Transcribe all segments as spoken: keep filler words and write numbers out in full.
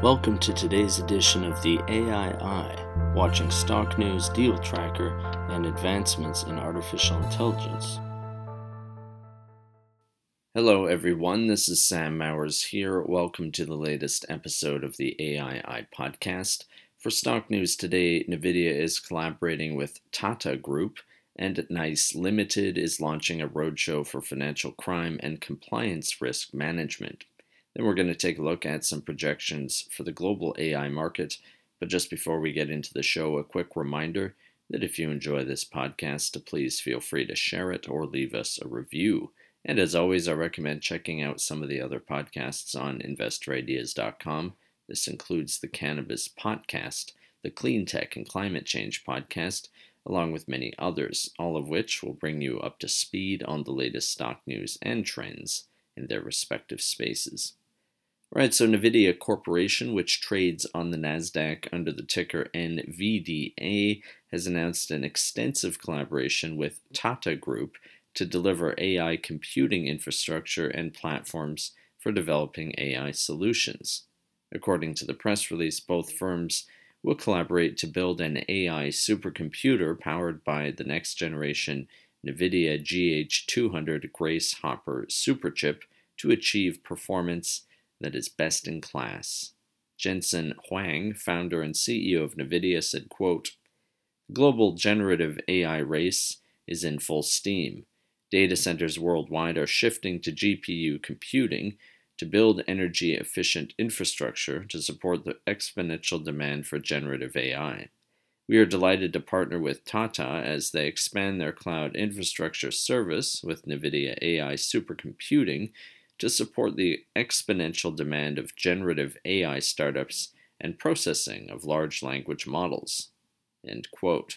Welcome to today's edition of the A I Eye, watching stock news, deal tracker, and advancements in artificial intelligence. Hello everyone, this is Sam Mowers here. Welcome to the latest episode of the A I Eye podcast. For stock news today, NVIDIA is collaborating with Tata Group, and NICE Limited is launching a roadshow for financial crime and compliance risk management. Then we're going to take a look at some projections for the global A I market. But just before we get into the show, a quick reminder that if you enjoy this podcast, to please feel free to share it or leave us a review. And as always, I recommend checking out some of the other podcasts on investor ideas dot com. This includes the Cannabis Podcast, the Clean Tech and Climate Change Podcast, along with many others, all of which will bring you up to speed on the latest stock news and trends in their respective spaces. All right, so NVIDIA Corporation, which trades on the NASDAQ under the ticker N V D A, has announced an extensive collaboration with Tata Group to deliver A I computing infrastructure and platforms for developing A I solutions. According to the press release, both firms will collaborate to build an A I supercomputer powered by the next generation NVIDIA G H two hundred Grace Hopper superchip to achieve performance that is best in class. Jensen Huang, founder and C E O of NVIDIA, said, quote, "The global generative A I race is in full steam. Data centers worldwide are shifting to G P U computing to build energy-efficient infrastructure to support the exponential demand for generative A I. We are delighted to partner with Tata as they expand their cloud infrastructure service with NVIDIA A I supercomputing to support the exponential demand of generative A I startups and processing of large language models." End quote.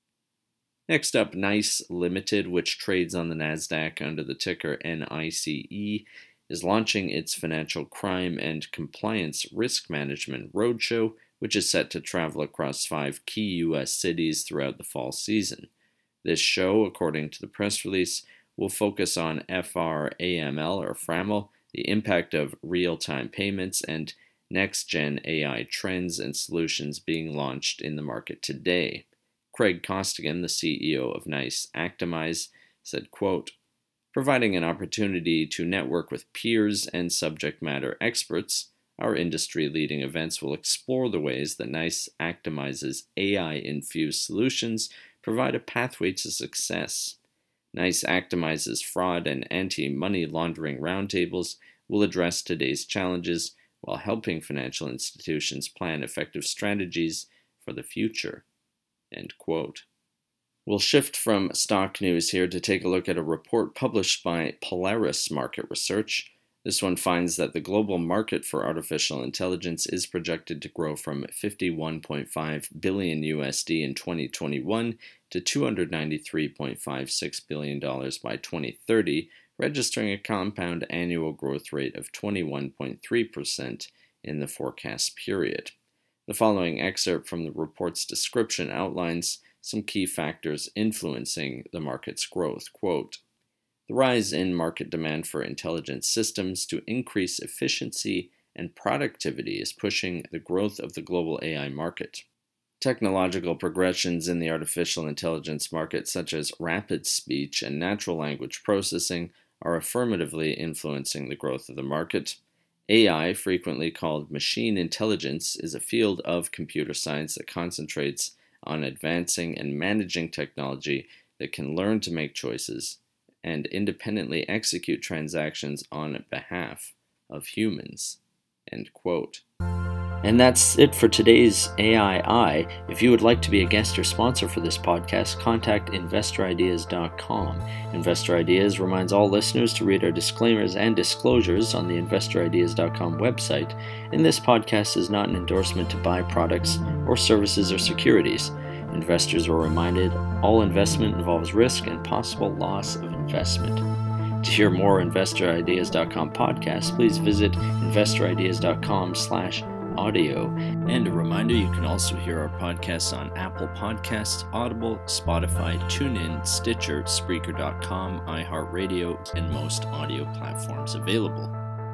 Next up, NICE Limited, which trades on the NASDAQ under the ticker N I C E, is launching its financial crime and compliance risk management roadshow, which is set to travel across five key U S cities throughout the fall season. This show, according to the press release, will focus on F R A M L or FRAML, the impact of real-time payments, and next-gen A I trends and solutions being launched in the market today. Craig Costigan, the C E O of NICE Actimize, said, quote, "Providing an opportunity to network with peers and subject matter experts, our industry-leading events will explore the ways that NICE Actimize's A I-infused solutions provide a pathway to success. NICE Actimize's fraud and anti-money laundering roundtables will address today's challenges while helping financial institutions plan effective strategies for the future." End quote. We'll shift from stock news here to take a look at a report published by Polaris Market Research. This one finds that the global market for artificial intelligence is projected to grow from fifty-one point five billion U S D in twenty twenty-one to two hundred ninety-three point five six billion dollars by twenty thirty, registering a compound annual growth rate of twenty-one point three percent in the forecast period. The following excerpt from the report's description outlines some key factors influencing the market's growth. Quote, "The rise in market demand for intelligent systems to increase efficiency and productivity is pushing the growth of the global A I market. Technological progressions in the artificial intelligence market, such as rapid speech and natural language processing, are affirmatively influencing the growth of the market. A I, frequently called machine intelligence, is a field of computer science that concentrates on advancing and managing technology that can learn to make choices and independently execute transactions on behalf of humans." End quote. And that's it for today's A I Eye. If you would like to be a guest or sponsor for this podcast, contact investor ideas dot com. Investor Ideas reminds all listeners to read our disclaimers and disclosures on the investor ideas dot com website, and this podcast is not an endorsement to buy products or services or securities. Investors are reminded all investment involves risk and possible loss of investment. To hear more investor ideas dot com podcasts, please visit investor ideas dot com slash audio. And a reminder, you can also hear our podcasts on Apple Podcasts, Audible, Spotify, TuneIn, Stitcher, Spreaker dot com, iHeartRadio, and most audio platforms available.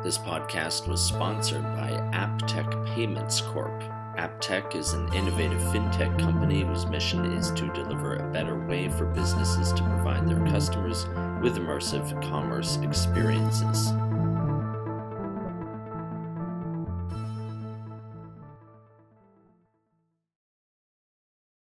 This podcast was sponsored by AppTech Payments Corp. AppTech is an innovative fintech company whose mission is to deliver a better way for businesses to provide their customers with immersive commerce experiences.